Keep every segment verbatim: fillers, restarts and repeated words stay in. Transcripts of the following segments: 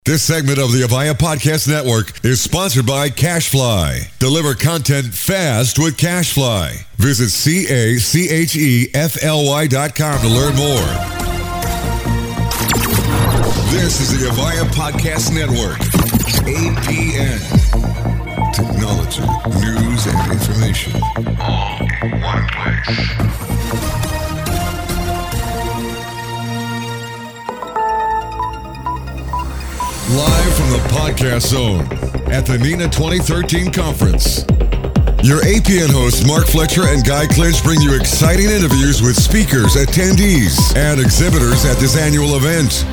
This segment of the Avaya Podcast Network is sponsored by CashFly. Deliver content fast with CashFly. Visit C A C H E F L Y dot com to learn more. This is the Avaya Podcast Network. A P N. Technology, news, and information. All in one place. Live from the Podcast Zone at the NENA twenty thirteen conference. Your A P N hosts Mark Fletcher and Guy Clinch bring you exciting interviews with speakers, attendees, and exhibitors at this annual event.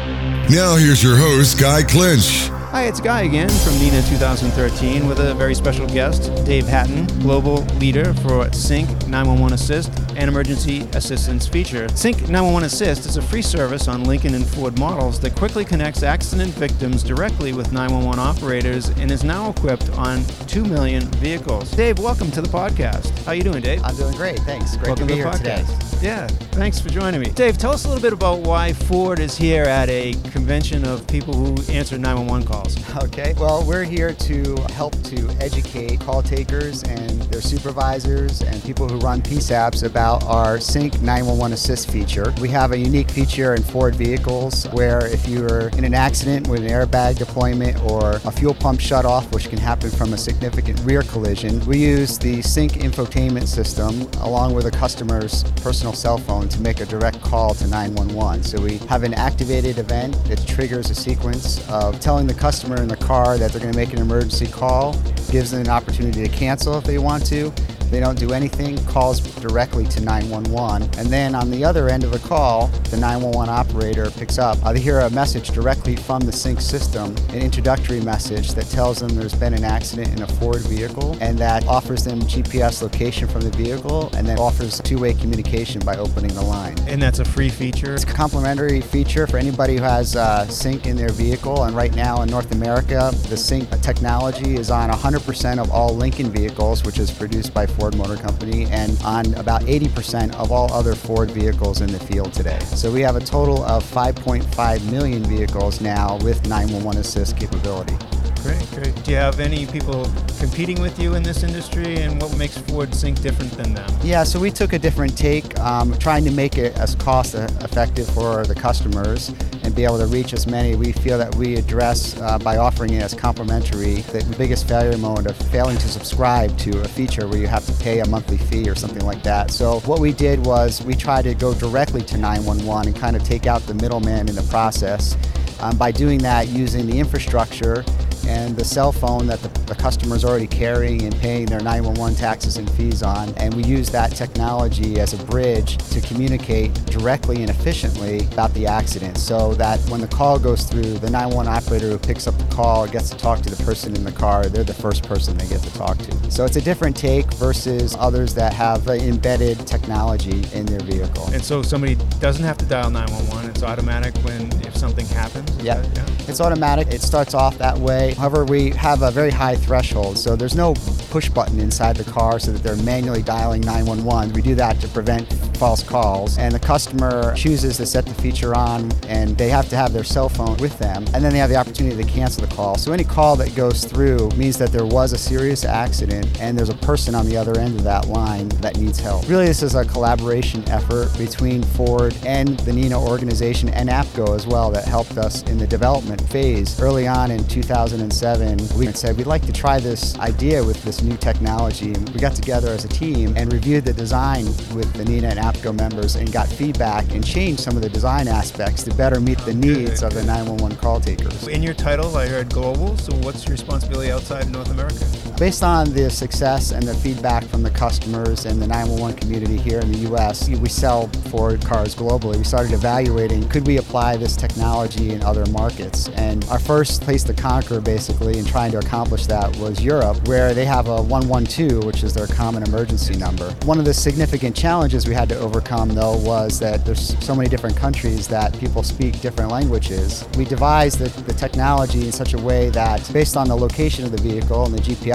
Now here's your host, Guy Clinch. Hi, it's Guy again from NENA twenty thirteen with a very special guest, Dave Hatton, Global Leader for Sync nine one one Assist and Emergency Assistance feature. Sync nine one one Assist is a free service on Lincoln and Ford models that quickly connects accident victims directly with nine one one operators and is now equipped on two million vehicles. Dave, welcome to the podcast. How you doing, Dave? I'm doing great, thanks. Great welcome to be to the here podcast. today. Yeah, thanks for joining me. Dave, tell us a little bit about why Ford is here at a convention of people who answer nine one one calls. Okay, well, we're here to help to educate call takers and their supervisors and people who run P SAPs about our Sync nine one one Assist feature. We have a unique feature in Ford vehicles where if you're in an accident with an airbag deployment or a fuel pump shutoff, which can happen from a significant rear collision, we use the Sync infotainment system along with a customer's personal cell phone to make a direct call to nine one one. So we have an activated event that triggers a sequence of telling the customer in the car that they're going to make an emergency call, gives them an opportunity to cancel if they want to. If they don't do anything, calls directly to nine one one. And then on the other end of the call, the nine one one operator picks up. Uh, they hear a message directly from the Sync system, an introductory message that tells them there's been an accident in a Ford vehicle and that offers them G P S location from the vehicle and then offers two-way communication by opening the line. And that's a free feature? It's a complimentary feature for anybody who has uh, Sync in their vehicle. And right now in North America, the Sync technology is on one hundred percent of all Lincoln vehicles, which is produced by Ford Motor Company, and on about eighty percent of all other Ford vehicles in the field today. So we have a total of five point five million vehicles now with nine one one Assist capability. Great, great. Do you have any people competing with you in this industry, and what makes Ford Sync different than them? Yeah, so we took a different take, um, trying to make it as cost effective for the customers and be able to reach as many. We feel that we address uh, by offering it as complimentary the biggest failure mode of failing to subscribe to a feature where you have to pay a monthly fee or something like that. So what we did was we tried to go directly to nine one one and kind of take out the middleman in the process. Um, by doing that, using the infrastructure and the cell phone that the, the customer is already carrying and paying their nine one one taxes and fees on. And we use that technology as a bridge to communicate directly and efficiently about the accident so that when the call goes through, the nine one one operator who picks up the call gets to talk to the person in the car. They're the first person they get to talk to. So it's a different take versus others that have embedded technology in their vehicle. And so somebody doesn't have to dial nine one one. It's automatic when if something happens? Yeah. That, yeah, it's automatic. It starts off that way. However, we have a very high threshold, so there's no push button inside the car so that they're manually dialing nine one one. We do that to prevent false calls, and the customer chooses to set the feature on, and they have to have their cell phone with them, and then they have the opportunity to cancel the call. So any call that goes through means that there was a serious accident, and there's a person on the other end of that line that needs help. Really, this is a collaboration effort between Ford and the NENA organization and APCO as well that helped us in the development phase. Early on in two thousand seven, we said we'd like to try this idea with this new technology. And we got together as a team and reviewed the design with the NENA and APCO members and got feedback and changed some of the design aspects to better meet the needs of the nine one one call takers. In your title, I heard global, so what's your responsibility outside North America? Based on the success and the feedback from the customers and the nine one one community here in the U S, we sell Ford cars globally. We started evaluating, could we apply this technology in other markets? And our first place to conquer, basically, in trying to accomplish that was Europe, where they have a one one two, which is their common emergency number. One of the significant challenges we had to overcome, though, was that there's so many different countries that people speak different languages. We devised the, the technology in such a way that, based on the location of the vehicle and the G P S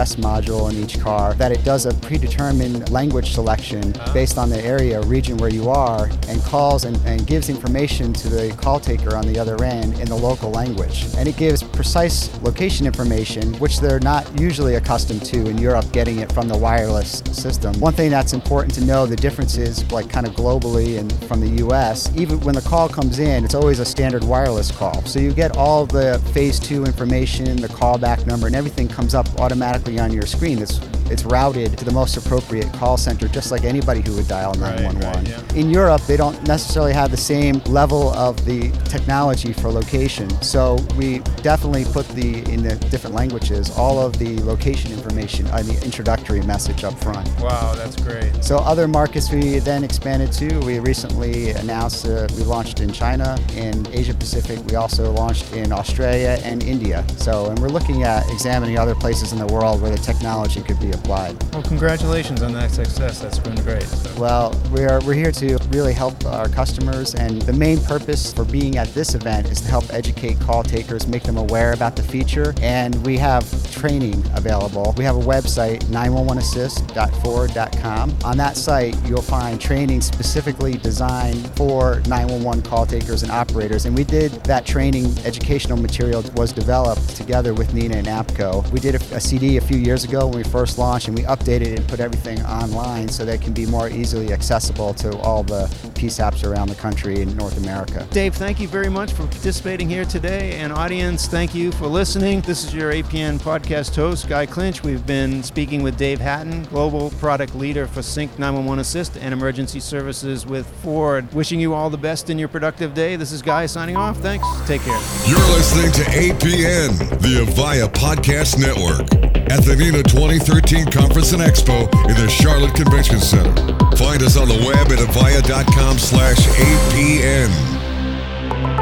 S module in each car, that it does a predetermined language selection based on the area, region where you are, and calls and, and gives information to the call taker on the other end in the local language. And it gives precise location information, which they're not usually accustomed to in Europe, getting it from the wireless system. One thing that's important to know, the differences like kind of globally and from the U S, even when the call comes in, it's always a standard wireless call. So you get all the phase two information, the callback number, and everything comes up automatically on your screen. It's It's routed to the most appropriate call center, just like anybody who would dial nine one one. Right, right, yeah. In Europe, they don't necessarily have the same level of the technology for location. So we definitely put the, in the different languages, all of the location information on the introductory message up front. Wow, that's great. So other markets we then expanded to. We recently announced uh, we launched in China, in Asia Pacific. We also launched in Australia and India. So, and we're looking at examining other places in the world where the technology could be applied. Well, congratulations on that success. That's been great. So. Well, we're we're here to really help our customers, and the main purpose for being at this event is to help educate call takers, make them aware about the feature, and we have training available. We have a website, nine one one assist dot forward dot com. On that site, you'll find training specifically designed for nine one one call takers and operators, and we did that training. Educational material was developed together with Nina and APCO. We did a, a C D a few years ago when we first launched, and we updated it and put everything online so that it can be more easily accessible to all the P SAPs around the country in North America. Dave, thank you very much for participating here today. And audience, thank you for listening. This is your A P N podcast host, Guy Clinch. We've been speaking with Dave Hatton, Global Product Leader for Sync nine one one Assist and Emergency Services with Ford. Wishing you all the best in your productive day. This is Guy signing off. Thanks. Take care. You're listening to A P N, the Avaya Podcast Network, at the NENA twenty thirteen Conference and Expo in the Charlotte Convention Center. Find us on the web at avaya dot com slash A P N.